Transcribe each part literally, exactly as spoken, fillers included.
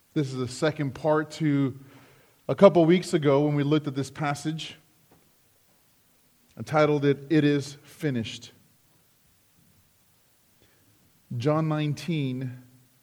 This is the second part to a couple weeks ago when we looked at this passage. I titled it, It is Finished. John nineteen,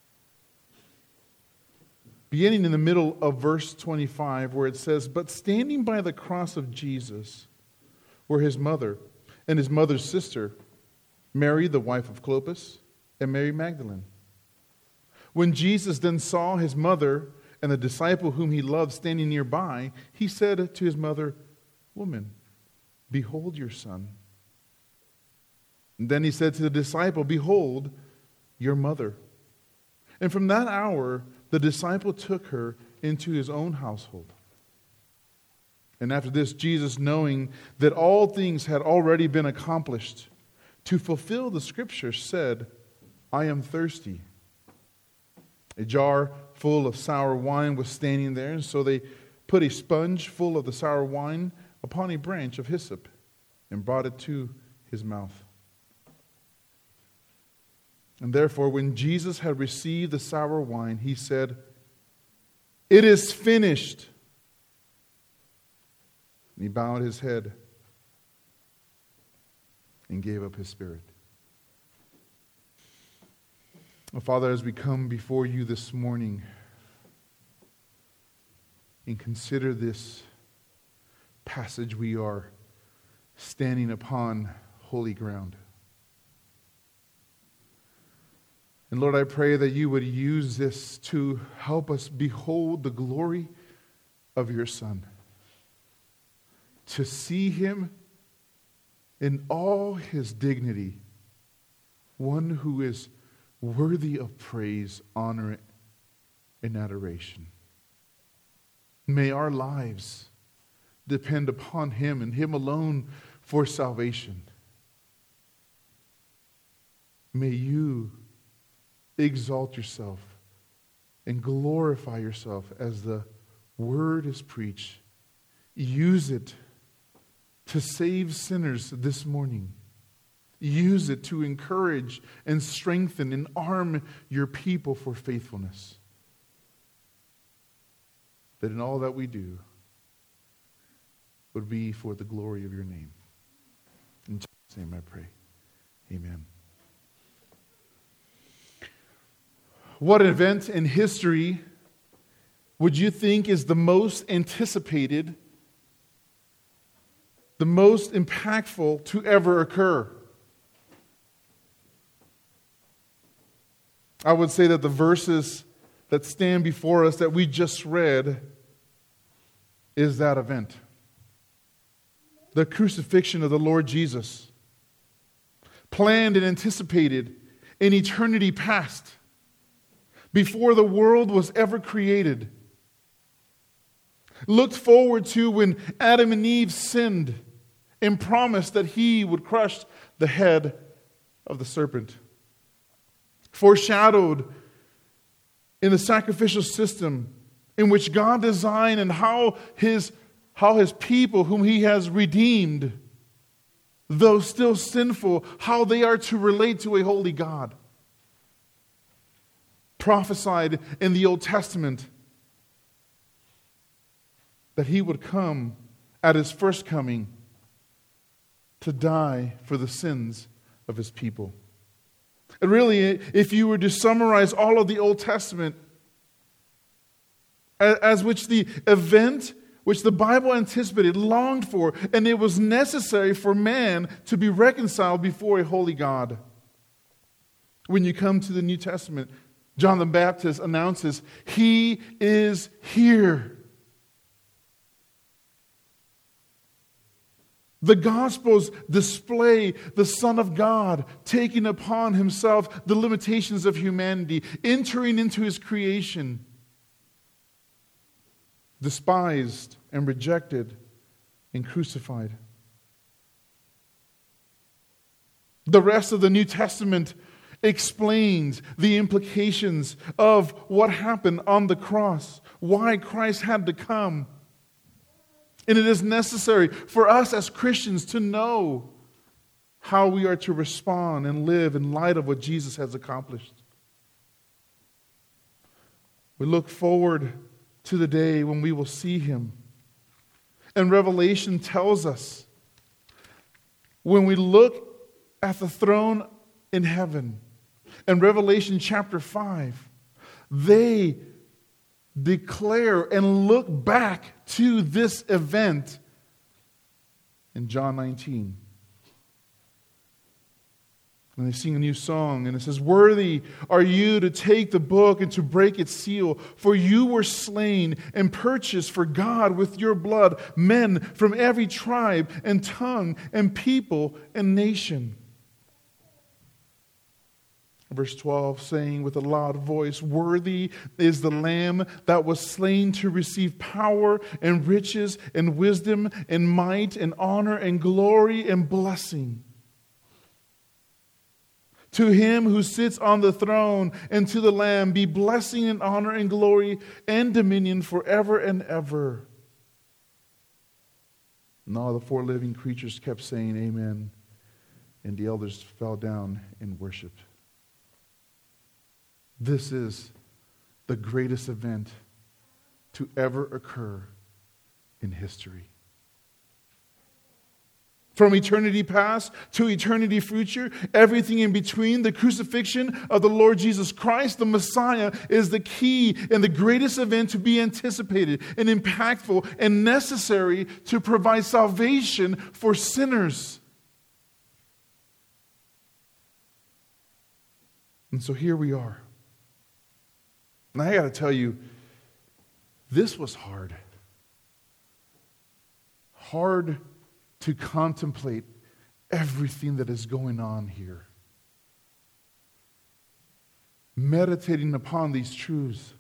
beginning in the middle of verse twenty-five, where it says, "But standing by the cross of Jesus were his mother and his mother's sister, Mary, the wife of Clopas, and Mary Magdalene. When Jesus then saw his mother and the disciple whom he loved standing nearby, he said to his mother, 'Woman, behold your son.' And then he said to the disciple, 'Behold your mother.' And from that hour, the disciple took her into his own household. And after this, Jesus, knowing that all things had already been accomplished, to fulfill the scriptures, said, 'I am thirsty.' A jar full of sour wine was standing there, and so they put a sponge full of the sour wine upon a branch of hyssop and brought it to his mouth. And therefore, when Jesus had received the sour wine, he said, 'It is finished.' And he bowed his head and gave up his spirit." Well, Father, as we come before you this morning and consider this passage, we are standing upon holy ground. And Lord, I pray that you would use this to help us behold the glory of your Son, to see him in all his dignity, one who is worthy of praise, honor, and adoration. May our lives depend upon him and him alone for salvation. May you exalt yourself and glorify yourself as the word is preached. Use it to save sinners this morning. Use it to encourage and strengthen and arm your people for faithfulness. That in all that we do would be for the glory of your name. In Jesus' name I pray. Amen. What event in history would you think is the most anticipated, the most impactful to ever occur? I would say that the verses that stand before us that we just read is that event. The crucifixion of the Lord Jesus, planned and anticipated in eternity past, before the world was ever created. Looked forward to when Adam and Eve sinned and promised that he would crush the head of the serpent. Foreshadowed in the sacrificial system in which God designed and how his, how his people whom he has redeemed, though still sinful, how they are to relate to a holy God. Prophesied in the Old Testament that he would come at his first coming to die for the sins of his people. And really, if you were to summarize all of the Old Testament, as which the event which the Bible anticipated, longed for, and it was necessary for man to be reconciled before a holy God. When you come to the New Testament, John the Baptist announces, "He is here." The Gospels display the Son of God taking upon himself the limitations of humanity, entering into his creation, despised and rejected and crucified. The rest of the New Testament explains the implications of what happened on the cross, why Christ had to come. And it is necessary for us as Christians to know how we are to respond and live in light of what Jesus has accomplished. We look forward to the day when we will see Him. And Revelation tells us, when we look at the throne in heaven, in Revelation chapter five, they declare and look back to this event in John nineteen. And they sing a new song, and it says, "Worthy are you to take the book and to break its seal, for you were slain and purchased for God with your blood men from every tribe and tongue and people and nation." Verse twelve, saying with a loud voice, "Worthy is the Lamb that was slain to receive power and riches and wisdom and might and honor and glory and blessing. To Him who sits on the throne and to the Lamb be blessing and honor and glory and dominion forever and ever." And all the four living creatures kept saying, "Amen." And the elders fell down and worshiped. This is the greatest event to ever occur in history. From eternity past to eternity future, everything in between, the crucifixion of the Lord Jesus Christ, the Messiah, is the key and the greatest event to be anticipated and impactful and necessary to provide salvation for sinners. And so here we are. And I got to tell you, this was hard. Hard to contemplate everything that is going on here. Meditating upon these truths.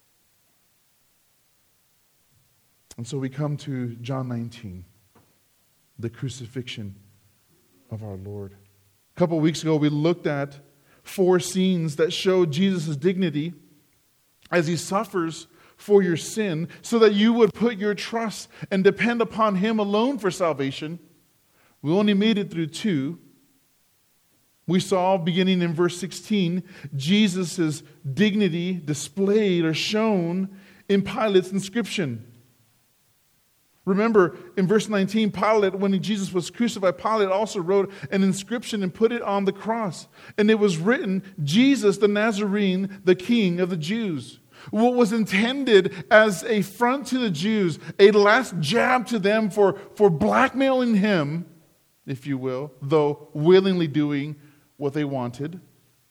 And so we come to John nineteen, the crucifixion of our Lord. A couple of weeks ago, we looked at four scenes that show Jesus' dignity as He suffers for your sin, so that you would put your trust and depend upon Him alone for salvation. We only made it through two. We saw, beginning in verse sixteen, Jesus' dignity displayed or shown in Pilate's inscription. Remember, in verse nineteen, Pilate, when Jesus was crucified, Pilate also wrote an inscription and put it on the cross. And it was written, "Jesus the Nazarene, the King of the Jews." What was intended as a front to the Jews, a last jab to them for, for blackmailing Him, if you will, though willingly doing what they wanted.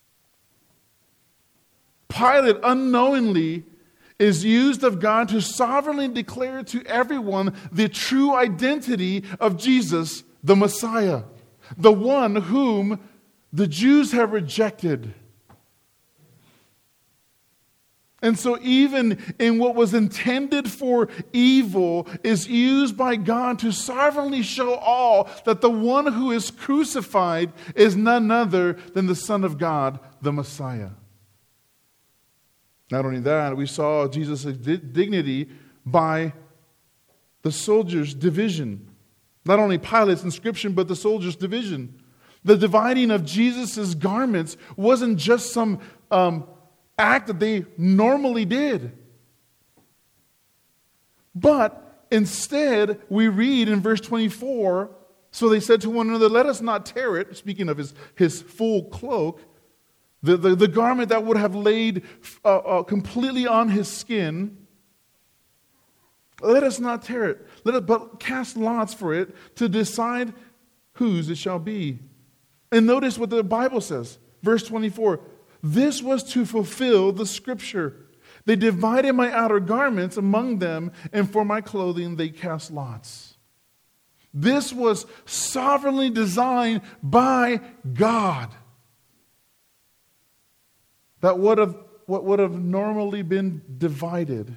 Pilate unknowingly is used of God to sovereignly declare to everyone the true identity of Jesus, the Messiah, the one whom the Jews have rejected. And so even in what was intended for evil is used by God to sovereignly show all that the one who is crucified is none other than the Son of God, the Messiah. Not only that, we saw Jesus' dignity by the soldiers' division. Not only Pilate's inscription, but the soldiers' division. The dividing of Jesus' garments wasn't just some um, act that they normally did. But instead, we read in verse twenty-four, "So they said to one another, 'Let us not tear it,'" speaking of his, his full cloak, the, the, the garment that would have laid uh, uh, completely on his skin. "Let us not tear it, let us but cast lots for it to decide whose it shall be." And notice what the Bible says, verse twenty-four, "This was to fulfill the scripture. They divided my outer garments among them, and for my clothing they cast lots." This was sovereignly designed by God. That would have, what would have normally been divided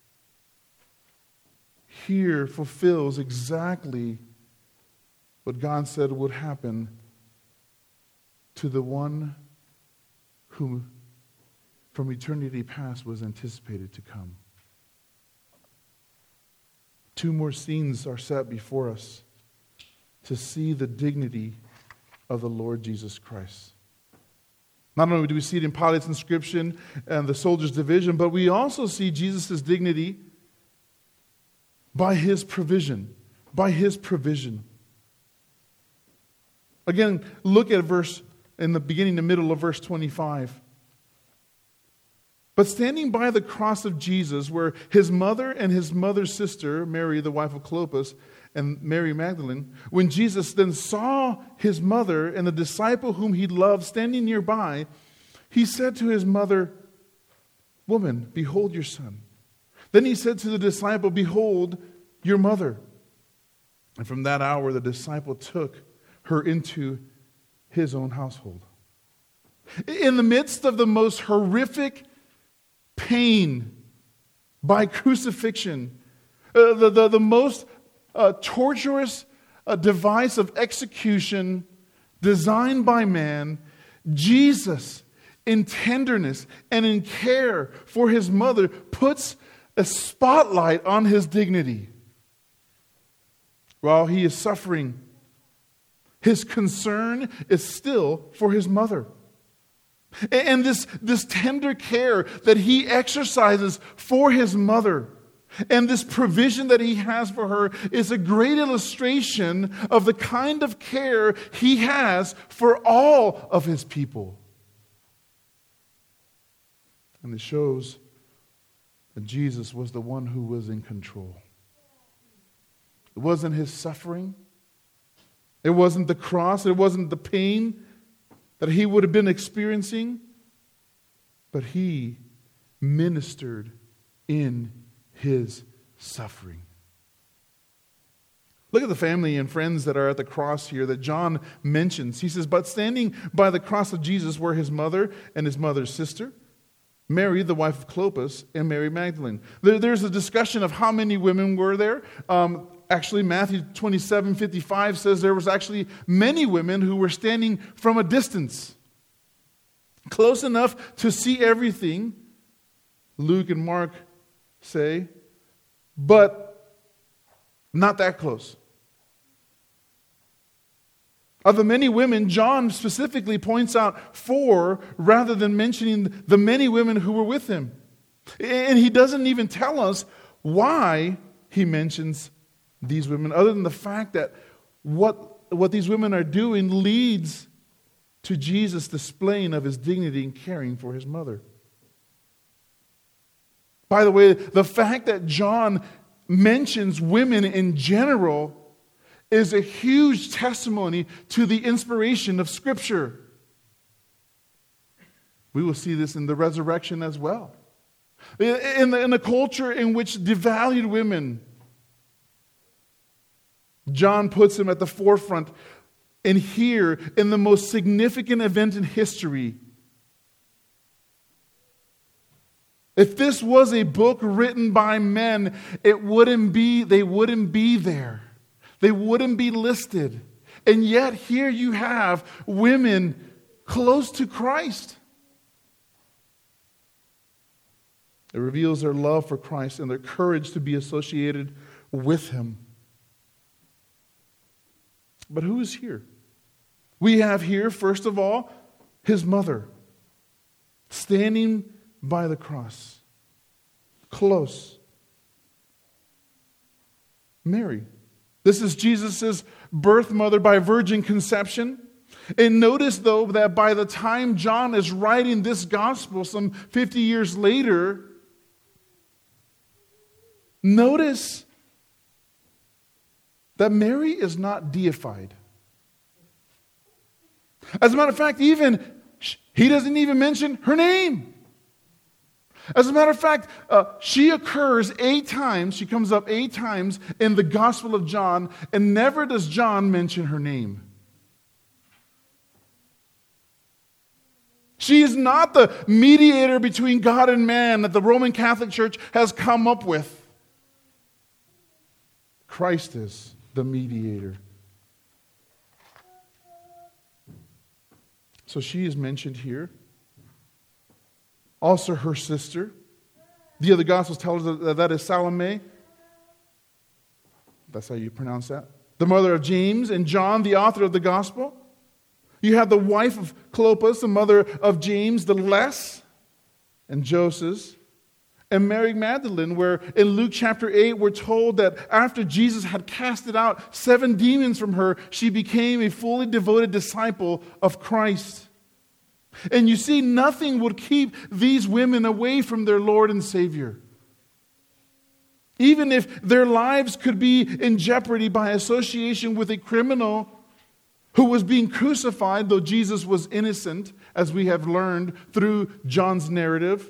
here fulfills exactly what God said would happen to the one who from eternity past was anticipated to come. Two more scenes are set before us to see the dignity of the Lord Jesus Christ. Not only do we see it in Pilate's inscription and the soldiers' division, but we also see Jesus' dignity by his provision. By his provision. Again, look at verse, in the beginning, the middle of verse twenty-five. But standing by the cross of Jesus, where his mother and his mother's sister, Mary, the wife of Clopas, and Mary Magdalene, when Jesus then saw his mother and the disciple whom he loved standing nearby, he said to his mother, "Woman, behold your son." Then he said to the disciple, "Behold your mother." And from that hour the disciple took her into his own household. In the midst of the most horrific pain by crucifixion, uh, the, the, the most uh, torturous uh, device of execution designed by man, Jesus, in tenderness and in care for his mother, puts a spotlight on his dignity. While he is suffering, his concern is still for his mother. And this, this tender care that he exercises for his mother and this provision that he has for her is a great illustration of the kind of care he has for all of his people. And it shows that Jesus was the one who was in control. It wasn't his suffering. It wasn't the cross. It wasn't the pain that he would have been experiencing. But he ministered in his suffering. Look at the family and friends that are at the cross here that John mentions. He says, but standing by the cross of Jesus were his mother and his mother's sister, Mary, the wife of Clopas, and Mary Magdalene. There, there's a discussion of how many women were there. Um, actually, Matthew twenty-seven fifty-five says there was actually many women who were standing from a distance, close enough to see everything, Luke and Mark say, but not that close. Of the many women, John specifically points out four rather than mentioning the many women who were with him. And he doesn't even tell us why he mentions these women, other than the fact that what, what these women are doing leads to Jesus displaying of his dignity in caring for his mother. By the way, the fact that John mentions women in general is a huge testimony to the inspiration of Scripture. We will see this in the resurrection as well. In the, in a culture in which devalued women, John puts them at the forefront. And here, in the most significant event in history, if this was a book written by men, it wouldn't be, they wouldn't be there. They wouldn't be listed. And yet here you have women close to Christ. It reveals their love for Christ and their courage to be associated with him. But who is here? We have here, first of all, his mother, standing by the cross, close. Mary. This is Jesus' birth mother by virgin conception. And notice, though, that by the time John is writing this gospel some fifty years later, notice that Mary is not deified. As a matter of fact, even he doesn't even mention her name. As a matter of fact, uh, she occurs eight times, she comes up eight times in the Gospel of John, and never does John mention her name. She is not the mediator between God and man that the Roman Catholic Church has come up with. Christ is the mediator. So she is mentioned here. Also her sister. The other Gospels tell us that that is Salome. That's how you pronounce that. The mother of James and John, the author of the Gospel. You have the wife of Clopas, the mother of James the Less, and Joseph, and Mary Magdalene, where in Luke chapter eight, we're told that after Jesus had casted out seven demons from her, she became a fully devoted disciple of Christ. And you see, nothing would keep these women away from their Lord and Savior. Even if their lives could be in jeopardy by association with a criminal who was being crucified, though Jesus was innocent, as we have learned through John's narrative,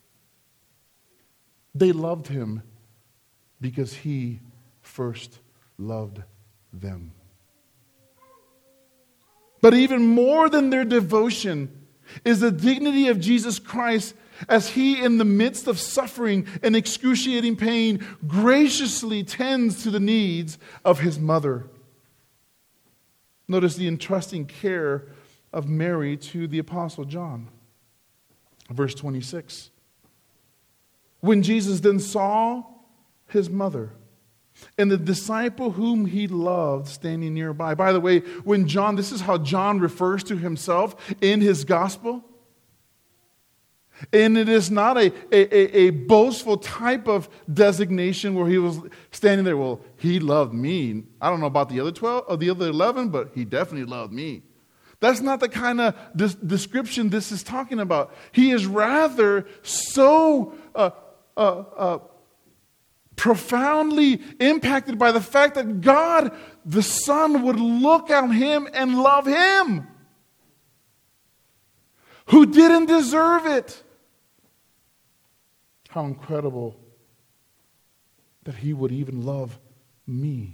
they loved him because he first loved them. But even more than their devotion is the dignity of Jesus Christ as he, in the midst of suffering and excruciating pain, graciously tends to the needs of his mother. Notice the entrusting care of Mary to the Apostle John. Verse twenty-six. When Jesus then saw his mother and the disciple whom he loved standing nearby. By the way, when John, this is how John refers to himself in his gospel. And it is not a, a, a boastful type of designation where he was standing there, well, he loved me. I don't know about the other twelve or the other eleven, but he definitely loved me. That's not the kind of des- description this is talking about. He is rather so uh, uh, uh, profoundly impacted by the fact that God, the Son, would look on him and love him, who didn't deserve it. How incredible that he would even love me.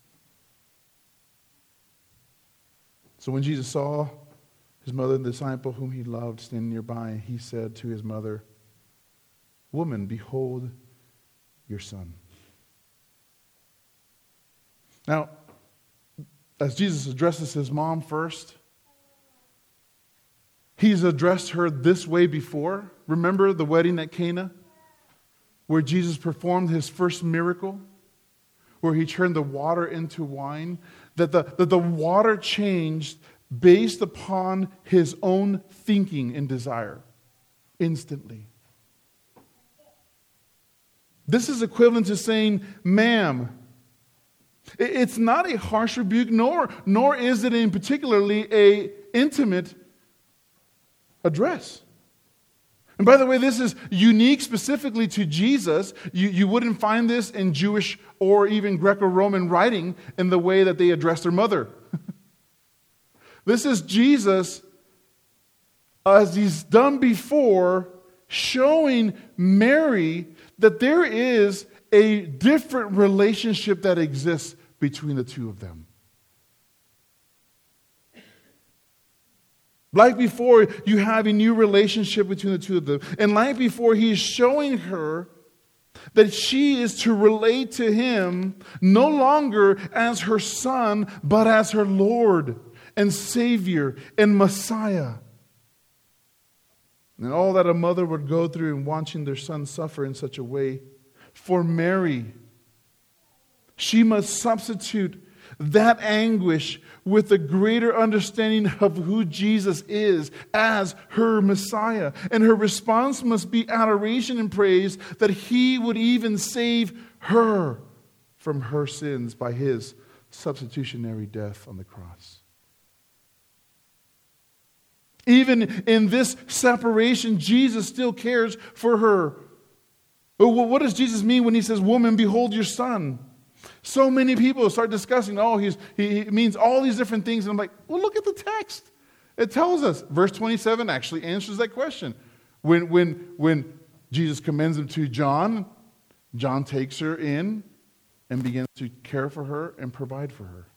So when Jesus saw his mother and the disciple whom he loved standing nearby, he said to his mother, "Woman, behold your son." Now, as Jesus addresses his mom first, he's addressed her this way before. Remember the wedding at Cana, where Jesus performed his first miracle, where he turned the water into wine, that the, that the water changed based upon his own thinking and desire instantly. This is equivalent to saying, "Ma'am." It's not a harsh rebuke, nor, nor is it in particularly a intimate address. And by the way, this is unique specifically to Jesus. You, you wouldn't find this in Jewish or even Greco-Roman writing in the way that they address their mother. This is Jesus, as he's done before, showing Mary that there is a different relationship that exists between the two of them. Like before, you have a new relationship between the two of them. And like before, he is showing her that she is to relate to him no longer as her son, but as her Lord and Savior and Messiah. And all that a mother would go through in watching their son suffer in such a way, for Mary, she must substitute that anguish with a greater understanding of who Jesus is as her Messiah. And her response must be adoration and praise that he would even save her from her sins by his substitutionary death on the cross. Even in this separation, Jesus still cares for her. What does Jesus mean when he says, "Woman, behold your son"? So many people start discussing, oh, he's, he, he means all these different things. And I'm like, well, look at the text. It tells us. Verse twenty-seven actually answers that question. When, when, when Jesus commends him to John, John takes her in and begins to care for her and provide for her.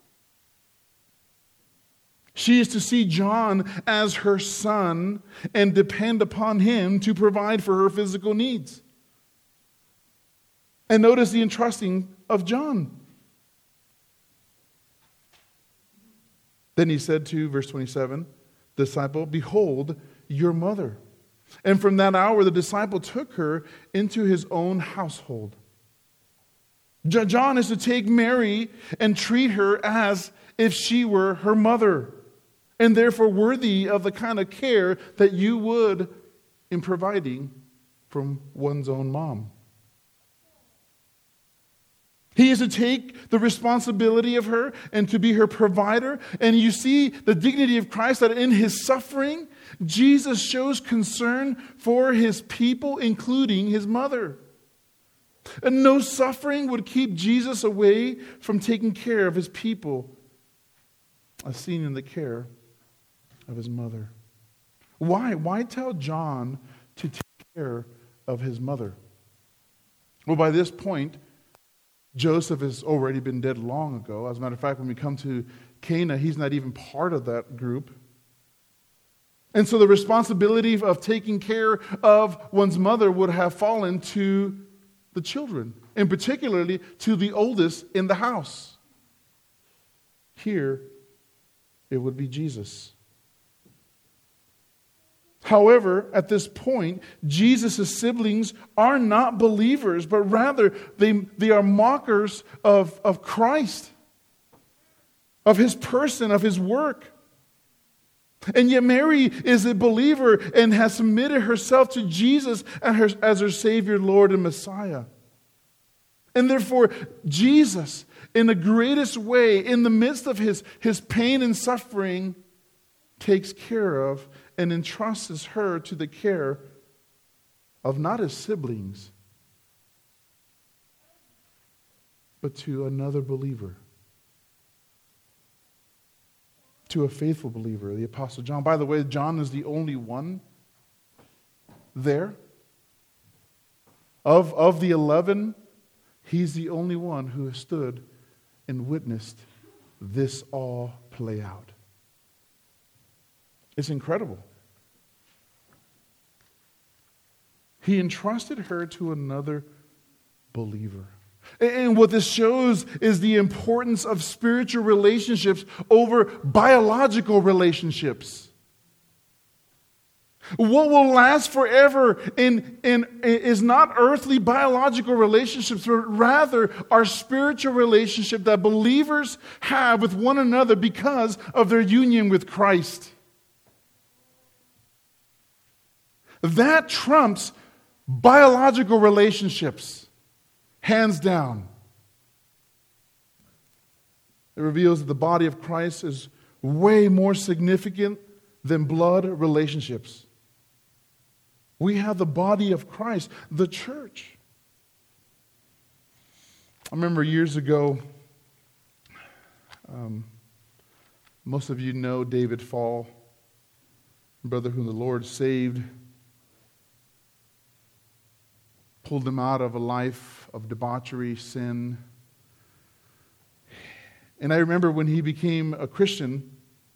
She is to see John as her son and depend upon him to provide for her physical needs. And notice the entrusting of John. Then he said to, verse twenty-seven, disciple, "Behold your mother." And from that hour the disciple took her into his own household. John is to take Mary and treat her as if she were her mother. and therefore worthy of the kind of care that you would in providing from one's own mom. He is to take the responsibility of her and to be her provider. And you see the dignity of Christ, that in his suffering, Jesus shows concern for his people, including his mother. And no suffering would keep Jesus away from taking care of his people, as seen in the care of his mother. Why? Why tell John to take care of his mother? Well, by this point, Joseph has already been dead long ago. As a matter of fact, when we come to Cana, he's not even part of that group. And so the responsibility of taking care of one's mother would have fallen to the children, and particularly to the oldest in the house. Here, it would be Jesus. However, at this point, Jesus' siblings are not believers, but rather they, they are mockers of, of Christ, of his person, of his work. And yet Mary is a believer and has submitted herself to Jesus as her, as her Savior, Lord, and Messiah. And therefore, Jesus, in the greatest way, in the midst of his, his pain and suffering, takes care of and entrusts her to the care of not his siblings, but to another believer, to a faithful believer, the Apostle John. By the way, John is the only one there. Of, of the eleven, he's the only one who has stood and witnessed this all play out. It's incredible. He entrusted her to another believer. And what this shows is the importance of spiritual relationships over biological relationships. What will last forever in, in, is not earthly biological relationships, but rather our spiritual relationship that believers have with one another because of their union with Christ. That trumps biological relationships, hands down. It reveals that the body of Christ is way more significant than blood relationships. We have the body of Christ, the church. I remember years ago, um, most of you know David Fall, brother whom the Lord saved, pulled him out of a life of debauchery, sin. And I remember when he became a Christian,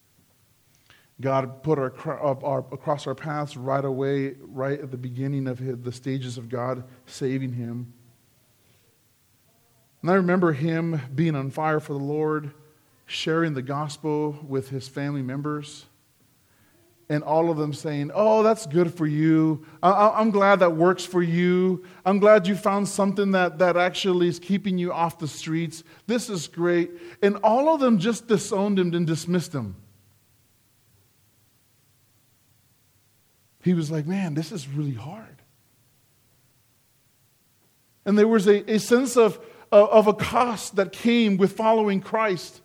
God put our, our, across our paths right away, right at the beginning of his, the stages of God saving him. And I remember him being on fire for the Lord, sharing the gospel with his family members, and all of them saying, "Oh, that's good for you. I, I'm glad that works for you. I'm glad you found something that, that actually is keeping you off the streets. This is great." And all of them just disowned him and dismissed him. He was like, "Man, this is really hard." And there was a, a sense of, of a cost that came with following Christ.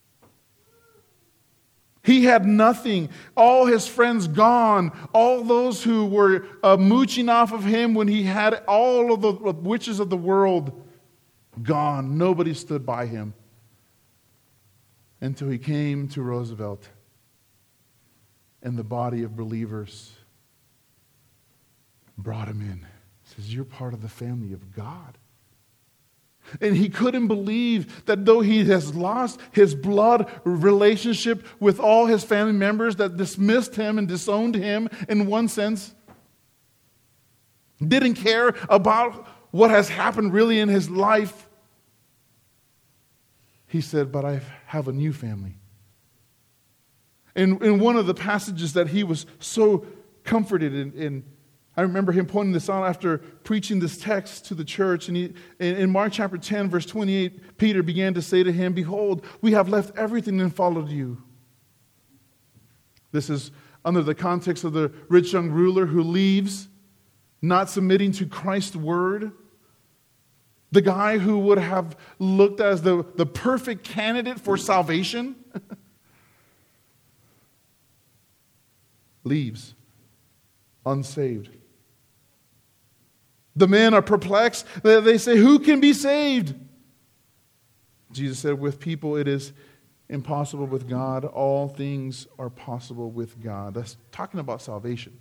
He had nothing. All his friends gone. All those who were uh, mooching off of him when he had all of the witches of the world gone. Nobody stood by him until he came to Roosevelt and the body of believers brought him in. He says, "You're part of the family of God." And he couldn't believe that though he has lost his blood relationship with all his family members that dismissed him and disowned him in one sense, didn't care about what has happened really in his life, he said, "But I have a new family." In, in one of the passages that he was so comforted in, in I remember him pointing this out after preaching this text to the church. And he, in Mark chapter ten, verse twenty-eight, Peter began to say to him, "Behold, we have left everything and followed you." This is under the context of the rich young ruler who leaves, not submitting to Christ's word. The guy who would have looked as the, the perfect candidate for salvation leaves unsaved. The men are perplexed. They say, who can be saved? Jesus said, with people it is impossible, with God all things are possible with God. That's talking about salvation.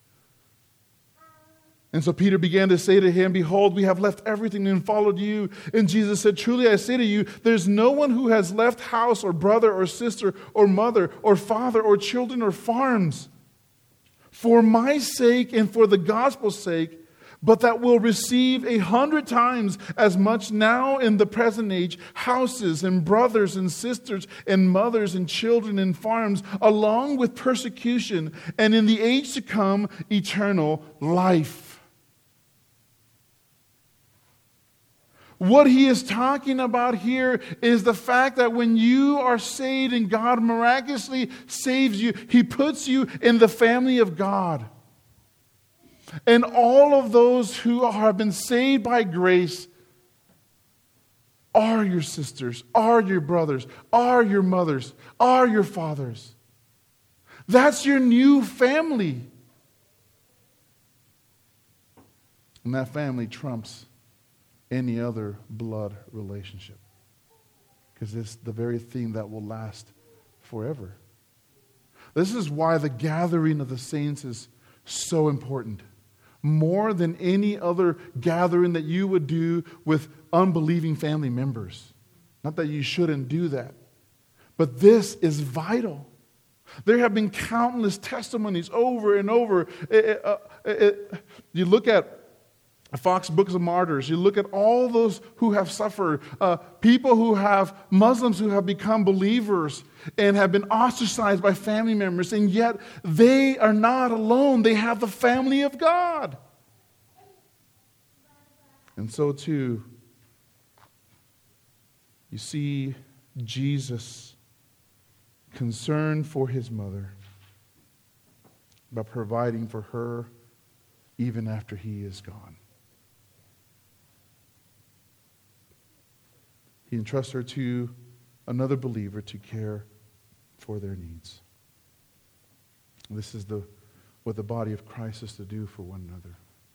And so Peter began to say to him, behold, we have left everything and followed you. And Jesus said, truly I say to you, there's no one who has left house or brother or sister or mother or father or children or farms for my sake and for the gospel's sake, but that will receive a hundred times as much now in the present age, houses and brothers and sisters and mothers and children and farms, along with persecution, and in the age to come, eternal life. What he is talking about here is the fact that when you are saved and God miraculously saves you, he puts you in the family of God. And all of those who have been saved by grace are your sisters, are your brothers, are your mothers, are your fathers. That's your new family. And that family trumps any other blood relationship, because it's the very thing that will last forever. This is why the gathering of the saints is so important. More than any other gathering that you would do with unbelieving family members. Not that you shouldn't do that, but this is vital. There have been countless testimonies over and over. It, it, uh, it, you look at Fox Books of Martyrs. You look at all those who have suffered, uh, people who have, Muslims who have become believers and have been ostracized by family members, and yet they are not alone. They have the family of God. And so too, you see Jesus concerned for his mother by providing for her even after he is gone. He entrusts her to another believer to care for their needs. This is the what the body of Christ is to do for one another.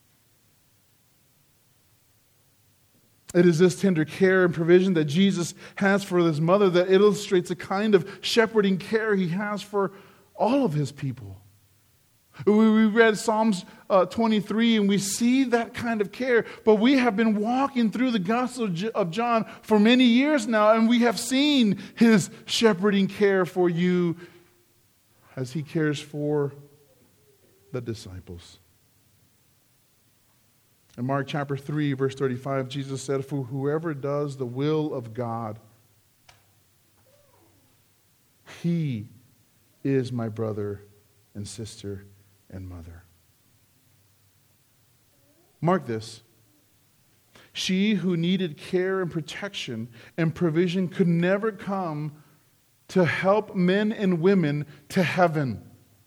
It is this tender care and provision that Jesus has for his mother that illustrates the kind of shepherding care he has for all of his people. We read Psalms uh, twenty-three, and we see that kind of care. But we have been walking through the Gospel of John for many years now, and we have seen his shepherding care for you as he cares for the disciples. In Mark chapter three, verse thirty-five, Jesus said, for whoever does the will of God, he is my brother and sister and mother. Mark this. She who needed care and protection and provision could never come to help men and women to heaven.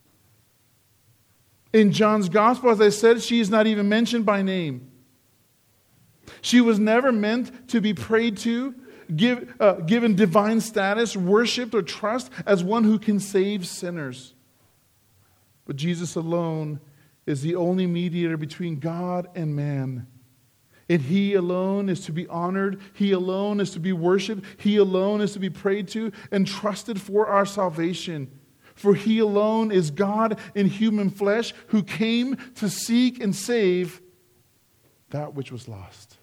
In John's gospel, as I said, she is not even mentioned by name. She was never meant to be prayed to, give, uh, given divine status, worshipped, or trust as one who can save sinners. But Jesus alone is the only mediator between God and man. And he alone is to be honored. He alone is to be worshipped. He alone is to be prayed to and trusted for our salvation. For he alone is God in human flesh who came to seek and save that which was lost.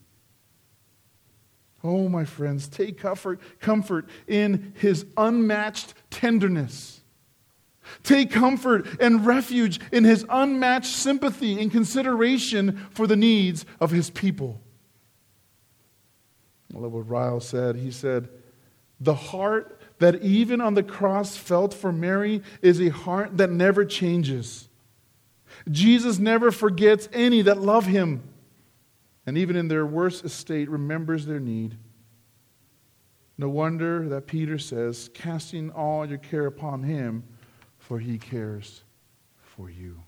Oh, my friends, take comfort, comfort in his unmatched tenderness. Take comfort and refuge in his unmatched sympathy and consideration for the needs of his people. I love what Ryle said. He said, the heart that even on the cross felt for Mary is a heart that never changes. Jesus never forgets any that love him, and even in their worst estate remembers their need. No wonder that Peter says, casting all your care upon him, for He cares for you.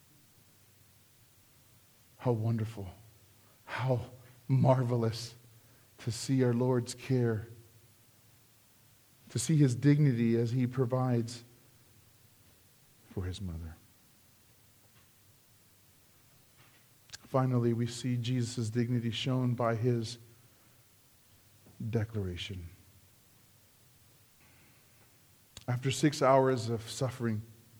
How wonderful, how marvelous to see our Lord's care, to see His dignity as He provides for His mother. Finally, we see Jesus' dignity shown by His declaration. After six hours of suffering,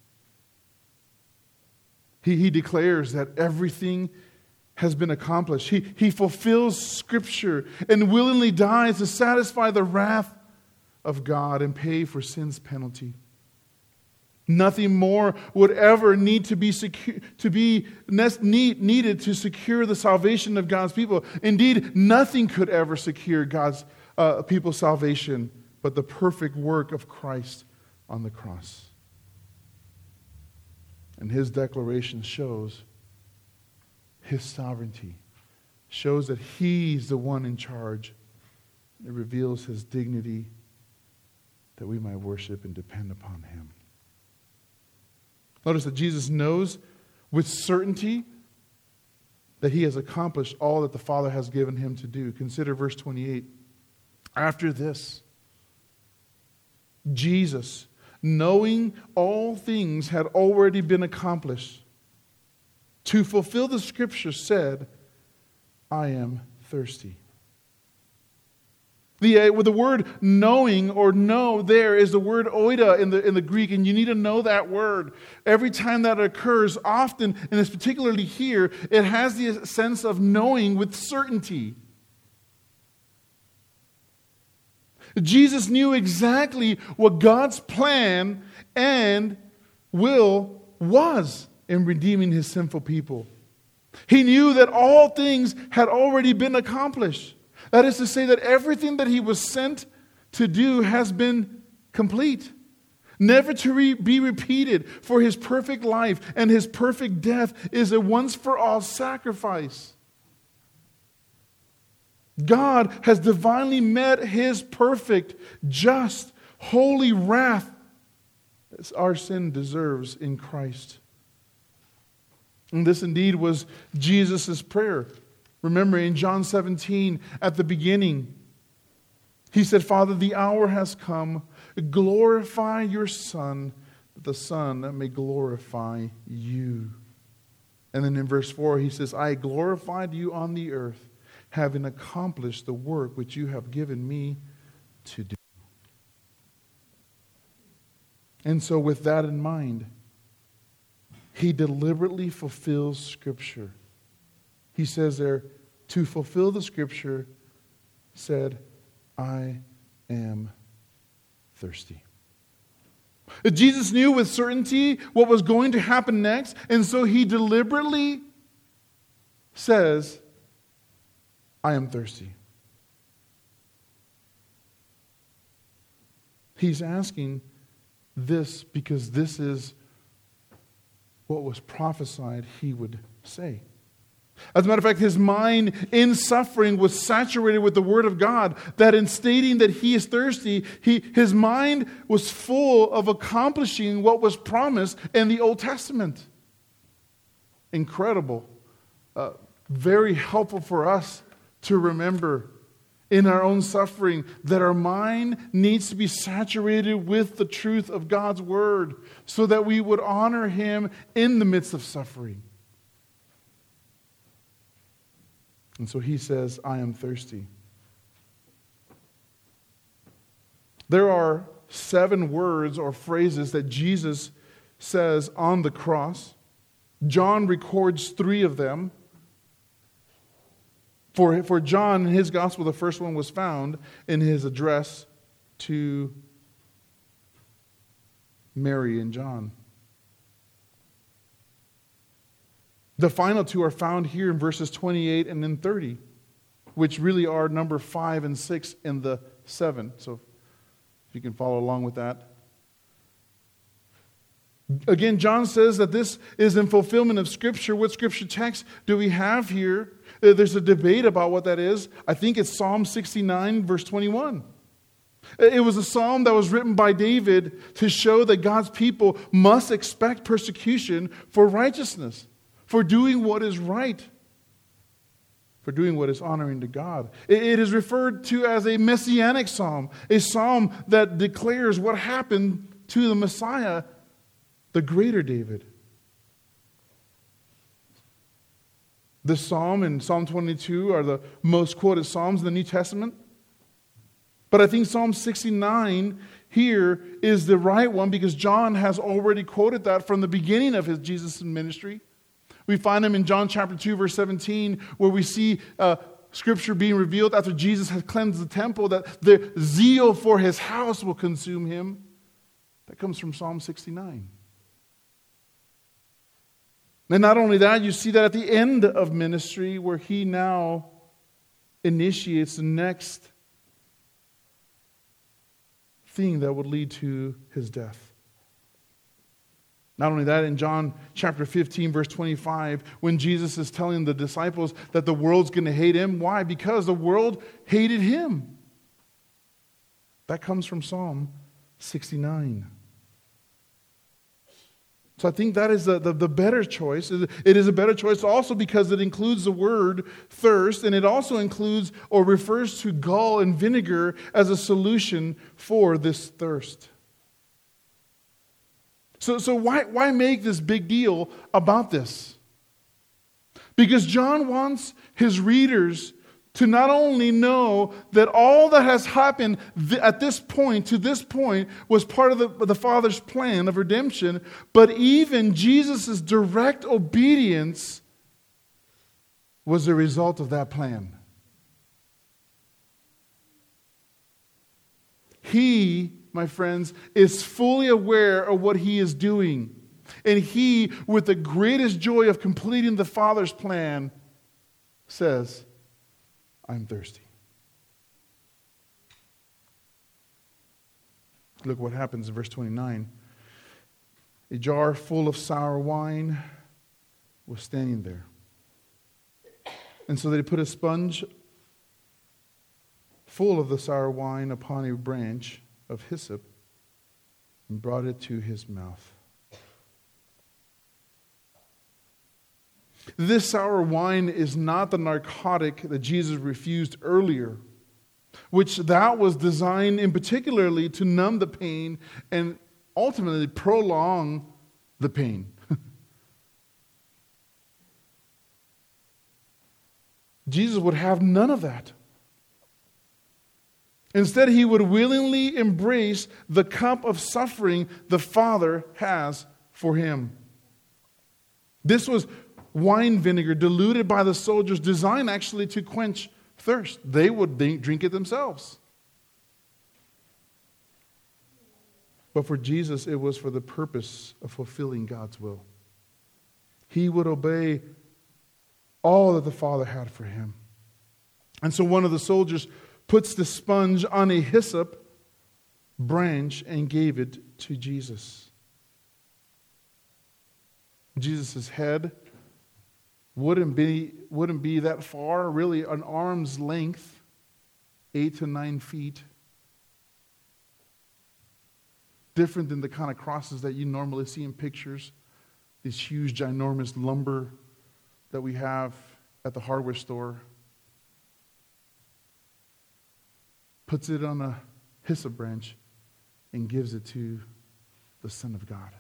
he, he declares that everything has been accomplished. He, he fulfills Scripture and willingly dies to satisfy the wrath of God and pay for sin's penalty. Nothing more would ever need to be secu- to be need, needed to secure the salvation of God's people. Indeed, nothing could ever secure God's uh, people's salvation but the perfect work of Christ on the cross. And His declaration shows His sovereignty, shows that He's the one in charge. It reveals His dignity that we might worship and depend upon Him. Notice that Jesus knows with certainty that He has accomplished all that the Father has given Him to do. Consider verse twenty-eight. After this, Jesus, knowing all things had already been accomplished, to fulfill the Scripture, said, I am thirsty. The, uh, with the word knowing or know there is the word oida in the, in the Greek, and you need to know that word. Every time that occurs, often, and it's particularly here, it has the sense of knowing with certainty. Jesus knew exactly what God's plan and will was in redeeming His sinful people. He knew that all things had already been accomplished. That is to say that everything that He was sent to do has been complete, never to re- be repeated, for His perfect life and His perfect death is a once-for-all sacrifice. God has divinely met His perfect, just, holy wrath as our sin deserves in Christ. And this indeed was Jesus' prayer. Remember in John seventeen, at the beginning, He said, Father, the hour has come. Glorify your Son, that the Son may glorify you. And then in verse four, He says, I glorified you on the earth, having accomplished the work which you have given me to do. And so with that in mind, He deliberately fulfills Scripture. He says there, to fulfill the Scripture, said, I am thirsty. Jesus knew with certainty what was going to happen next, and so He deliberately says, I am thirsty. He's asking this because this is what was prophesied He would say. As a matter of fact, His mind in suffering was saturated with the Word of God, that in stating that He is thirsty, he, His mind was full of accomplishing what was promised in the Old Testament. Incredible. Uh, very helpful for us to remember in our own suffering that our mind needs to be saturated with the truth of God's Word so that we would honor Him in the midst of suffering. And so He says, I am thirsty. There are seven words or phrases that Jesus says on the cross. John records three of them. For, for John, in his gospel, the first one was found in his address to Mary and John. The final two are found here in verses twenty-eight and then thirty, which really are number five and six in the seven. So if you can follow along with that. Again, John says that this is in fulfillment of Scripture. What Scripture text do we have here? There's a debate about what that is. I think it's Psalm sixty-nine, verse twenty-one. It was a psalm that was written by David to show that God's people must expect persecution for righteousness, for doing what is right, for doing what is honoring to God. It is referred to as a messianic psalm, a psalm that declares what happened to the Messiah, the greater David. This psalm and Psalm twenty-two are the most quoted psalms in the New Testament. But I think Psalm sixty-nine here is the right one because John has already quoted that from the beginning of his Jesus ministry. We find him in John chapter two, verse seventeen, where we see uh, Scripture being revealed after Jesus has cleansed the temple, that the zeal for his house will consume him. That comes from Psalm sixty-nine. And not only that, you see that at the end of ministry where he now initiates the next thing that would lead to his death. Not only that, in John chapter fifteen, verse twenty-five, when Jesus is telling the disciples that the world's going to hate him. Why? Because the world hated him. That comes from Psalm sixty-nine. So I think that is the, the, the better choice. It is a better choice also because it includes the word thirst, and it also includes or refers to gall and vinegar as a solution for this thirst. So, so why, why make this big deal about this? Because John wants his readers to not only know that all that has happened th- at this point, to this point, was part of the, the Father's plan of redemption, but even Jesus' direct obedience was a result of that plan. He, my friends, is fully aware of what he is doing. And he, with the greatest joy of completing the Father's plan, says, I'm thirsty. Look what happens in verse twenty-nine. A jar full of sour wine was standing there. And so they put a sponge full of the sour wine upon a branch of hyssop and brought it to his mouth. This sour wine is not the narcotic that Jesus refused earlier, which that was designed in particularly to numb the pain and ultimately prolong the pain. Jesus would have none of that. Instead, he would willingly embrace the cup of suffering the Father has for him. This was wine vinegar diluted by the soldiers, designed actually to quench thirst. They would drink it themselves. But for Jesus, it was for the purpose of fulfilling God's will. He would obey all that the Father had for him. And so one of the soldiers puts the sponge on a hyssop branch and gave it to Jesus. Jesus' head wouldn't be, wouldn't be that far, really an arm's length, eight to nine feet. Different than the kind of crosses that you normally see in pictures, these huge, ginormous lumber that we have at the hardware store. Puts it on a hyssop branch and gives it to the Son of God.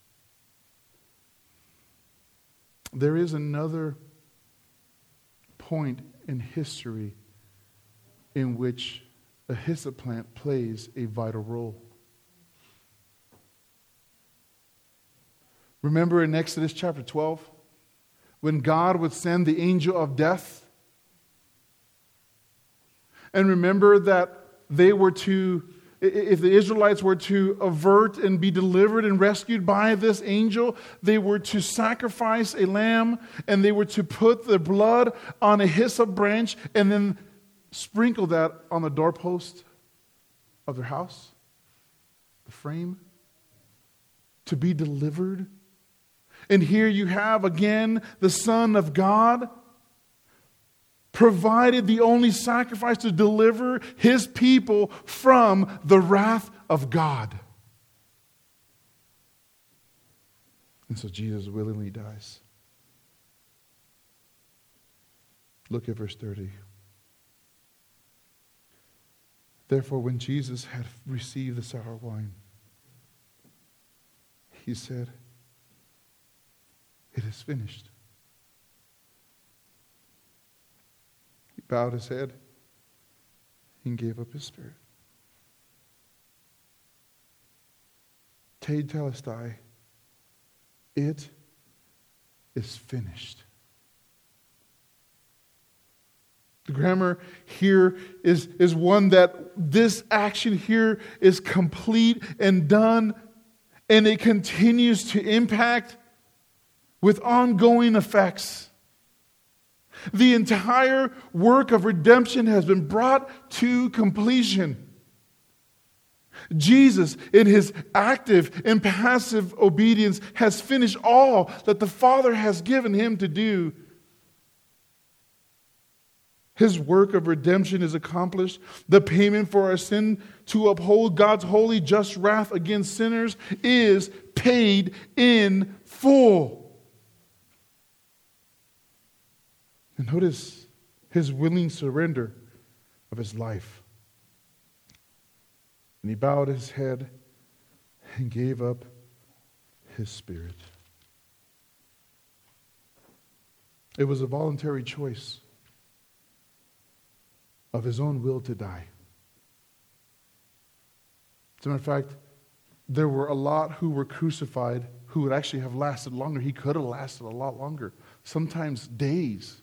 There is another point in history in which a hyssop plant plays a vital role. Remember in Exodus chapter twelve, when God would send the angel of death? And remember that they were to, if the Israelites were to avert and be delivered and rescued by this angel, they were to sacrifice a lamb and they were to put the blood on a hyssop branch and then sprinkle that on the doorpost of their house, the frame, to be delivered. And here you have again the Son of God provided the only sacrifice to deliver his people from the wrath of God. And so Jesus willingly dies. Look at verse thirty. Therefore, when Jesus had received the sour wine, he said, "It is finished." He bowed his head and gave up his spirit. Tetelestai, it is finished. The grammar here is, is one that this action here is complete and done, and it continues to impact with ongoing effects. The entire work of redemption has been brought to completion. Jesus, in his active and passive obedience, has finished all that the Father has given him to do. His work of redemption is accomplished. The payment for our sin to uphold God's holy, just wrath against sinners is paid in full. And notice his willing surrender of his life. And he bowed his head and gave up his spirit. It was a voluntary choice of his own will to die. As a matter of fact, there were a lot who were crucified who would actually have lasted longer. He could have lasted a lot longer, sometimes days.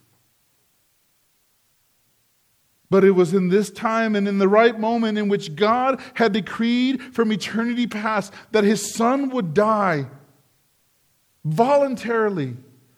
But it was in this time and in the right moment in which God had decreed from eternity past that his Son would die voluntarily.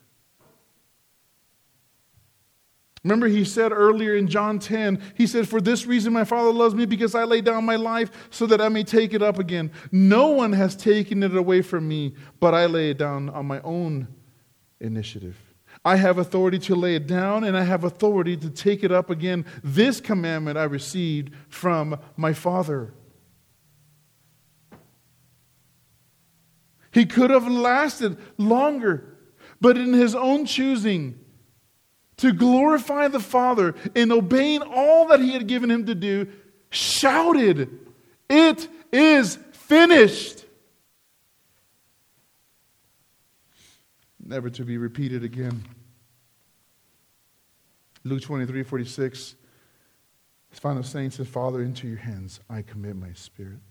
Remember, he said earlier in John ten, he said, "For this reason my Father loves me, because I lay down my life so that I may take it up again. No one has taken it away from me, but I lay it down on my own initiative. I have authority to lay it down, and I have authority to take it up again. This commandment I received from my Father." He could have lasted longer, but in his own choosing, to glorify the Father in obeying all that he had given him to do, shouted, "It is finished." Never to be repeated again. Luke twenty-three forty-six, his final saying says, "Father, into your hands I commit my spirit."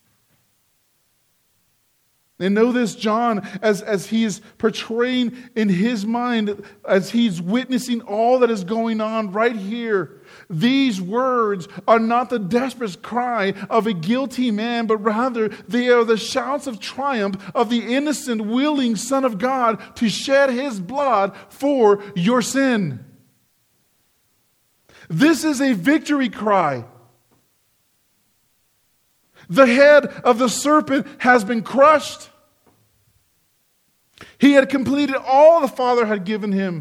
And know this, John, as, as he is portraying in his mind, as he's witnessing all that is going on right here, these words are not the desperate cry of a guilty man, but rather they are the shouts of triumph of the innocent, willing Son of God to shed his blood for your sin. This is a victory cry. The head of the serpent has been crushed. He had completed all the Father had given him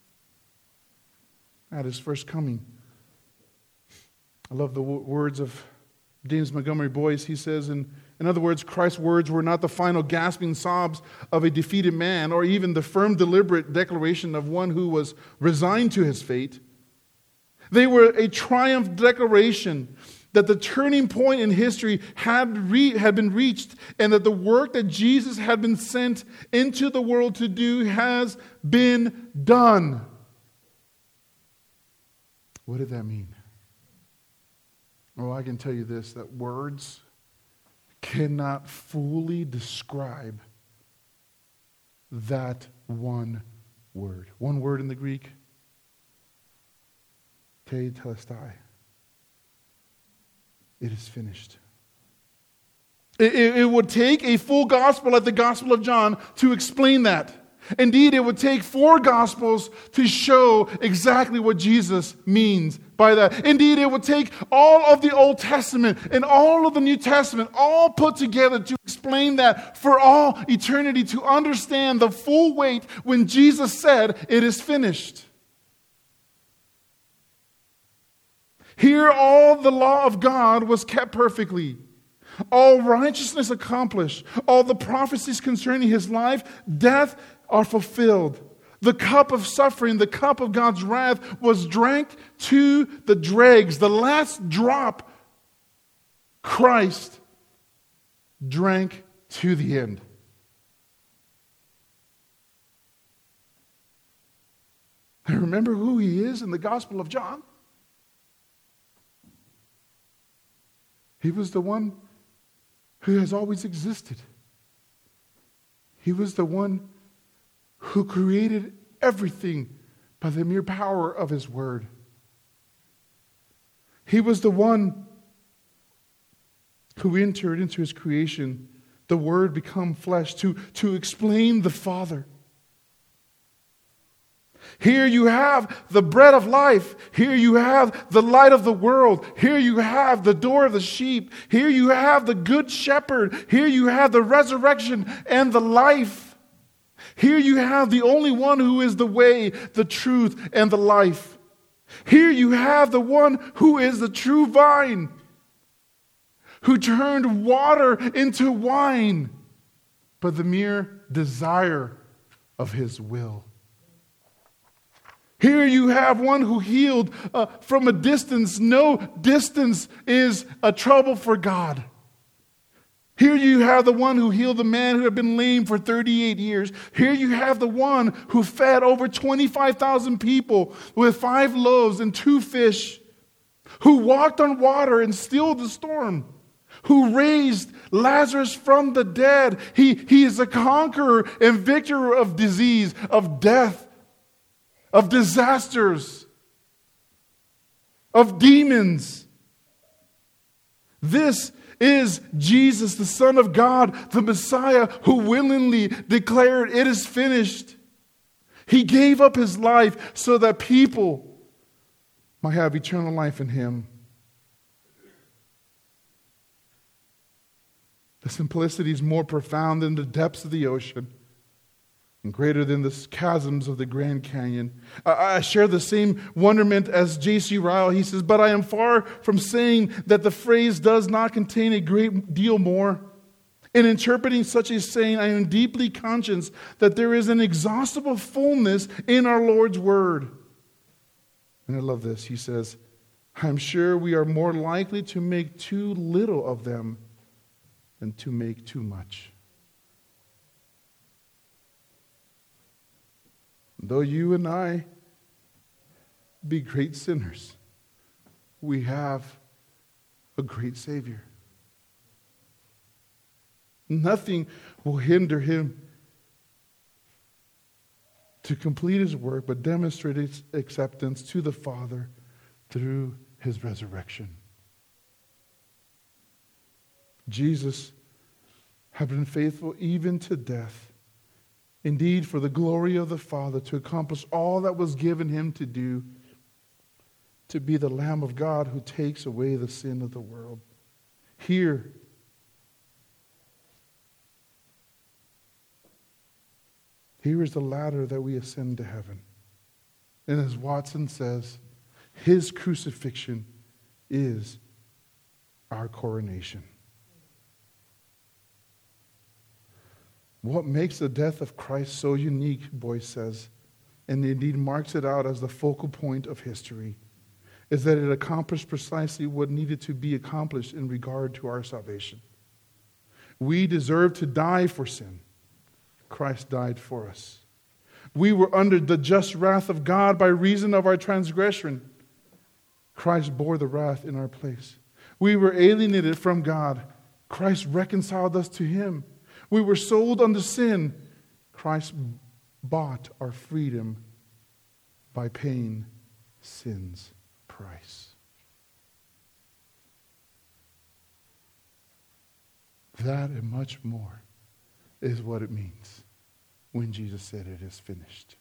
at his first coming. I love the w- words of James Montgomery Boyce. He says, in, in other words, Christ's words were not the final gasping sobs of a defeated man, or even the firm, deliberate declaration of one who was resigned to his fate. They were a triumph declaration that the turning point in history had, re- had been reached, and that the work that Jesus had been sent into the world to do has been done. What did that mean? Well, I can tell you this, that words cannot fully describe that one word. One word in the Greek, tetelestai. It is finished. It, it, it would take a full gospel like the Gospel of John to explain that. Indeed, it would take four Gospels to show exactly what Jesus means by that. Indeed, it would take all of the Old Testament and all of the New Testament all put together to explain that for all eternity, to understand the full weight when Jesus said, "It is finished." Here, all the law of God was kept perfectly. All righteousness accomplished. All the prophecies concerning his life, death are fulfilled. The cup of suffering, the cup of God's wrath was drank to the dregs. The last drop, Christ drank to the end. And remember who he is in the Gospel of John? He was the one who has always existed. He was the one who created everything by the mere power of his word. He was the one who entered into his creation, the word become flesh, to, to explain the Father. Here you have the bread of life. Here you have the light of the world. Here you have the door of the sheep. Here you have the good shepherd. Here you have the resurrection and the life. Here you have the only one who is the way, the truth, and the life. Here you have the one who is the true vine, who turned water into wine by the mere desire of his will. Here you have one who healed uh, from a distance. No distance is a trouble for God. Here you have the one who healed the man who had been lame for thirty-eight years. Here you have the one who fed over twenty-five thousand people with five loaves and two fish, who walked on water and stilled the storm, who raised Lazarus from the dead. He, he is a conqueror and victor of disease, of death, of disasters, of demons. This is Jesus, the Son of God, the Messiah, who willingly declared, "It is finished." He gave up his life so that people might have eternal life in him. The simplicity is more profound than the depths of the ocean and greater than the chasms of the Grand Canyon. I, I share the same wonderment as J C Ryle. He says, "But I am far from saying that the phrase does not contain a great deal more. In interpreting such a saying, I am deeply conscious that there is an inexhaustible fullness in our Lord's word." And I love this. He says, "I am sure we are more likely to make too little of them than to make too much." Though you and I be great sinners, we have a great Savior. Nothing will hinder him to complete his work, but demonstrate his acceptance to the Father through his resurrection. Jesus had been faithful even to death. Indeed, for the glory of the Father, to accomplish all that was given him to do, to be the Lamb of God who takes away the sin of the world. Here, here is the ladder that we ascend to heaven. And as Watson says, his crucifixion is our coronation. What makes the death of Christ so unique, Boyce says, and indeed marks it out as the focal point of history, is that it accomplished precisely what needed to be accomplished in regard to our salvation. We deserve to die for sin. Christ died for us. We were under the just wrath of God by reason of our transgression. Christ bore the wrath in our place. We were alienated from God. Christ reconciled us to him. We were sold unto sin. Christ bought our freedom by paying sin's price. That and much more is what it means when Jesus said, "It is finished."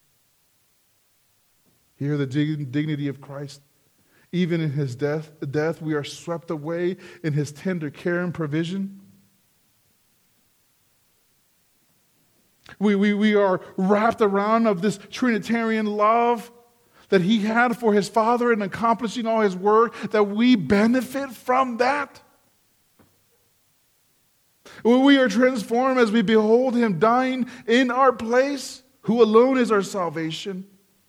Here, the dig- dignity of Christ. Even in his death, death, we are swept away in his tender care and provision. We, we, we are wrapped around of this Trinitarian love that he had for his Father in accomplishing all his work, that we benefit from that? When we are transformed as we behold him dying in our place, who alone is our salvation.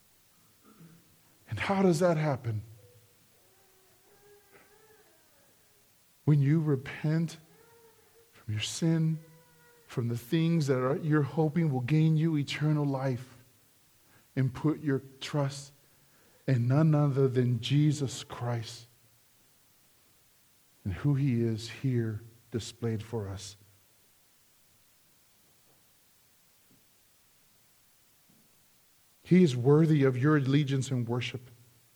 And how does that happen? When you repent from your sin, from the things that are, you're hoping will gain you eternal life, and put your trust in none other than Jesus Christ and who he is here displayed for us. He is worthy of your allegiance and worship.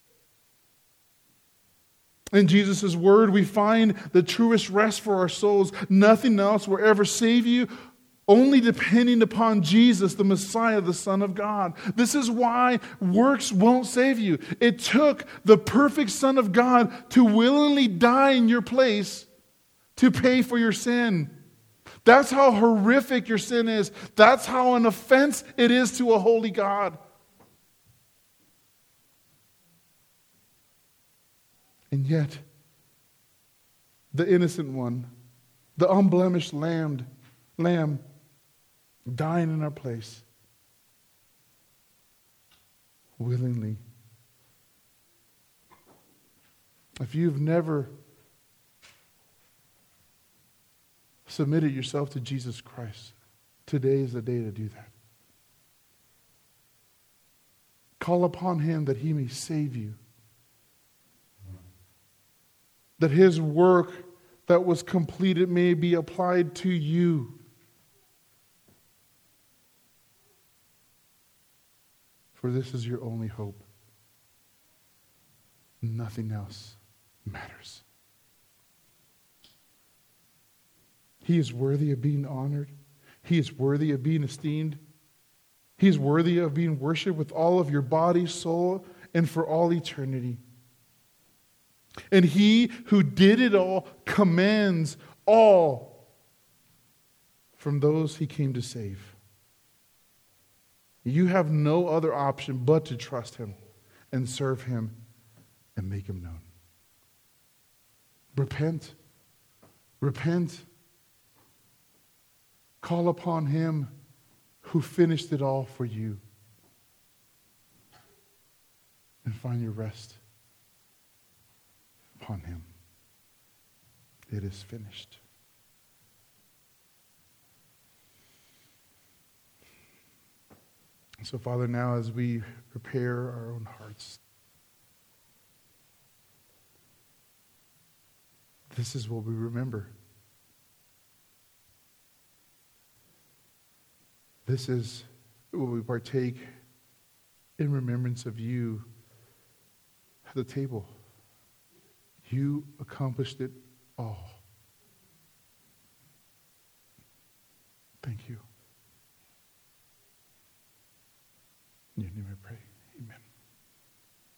In Jesus' word, we find the truest rest for our souls. Nothing else will ever save you, only depending upon Jesus, the Messiah, the Son of God. This is why works won't save you. It took the perfect Son of God to willingly die in your place to pay for your sin. That's how horrific your sin is. That's how an offense it is to a holy God. And yet, the innocent one, the unblemished lamb, lamb, dying in our place, willingly. If you've never submitted yourself to Jesus Christ, today is the day to do that. Call upon him that he may save you. That his work that was completed may be applied to you. For this is your only hope. Nothing else matters. He is worthy of being honored. He is worthy of being esteemed. He is worthy of being worshipped with all of your body, soul, and for all eternity. And he who did it all commands all from those he came to save. You have no other option but to trust him and serve him and make him known. Repent. Repent. Call upon him who finished it all for you. And find your rest upon him. It is finished. So, Father, now as we prepare our own hearts, this is what we remember. This is what we partake in remembrance of you at the table. You accomplished it all. Thank you. In your name I pray. Amen.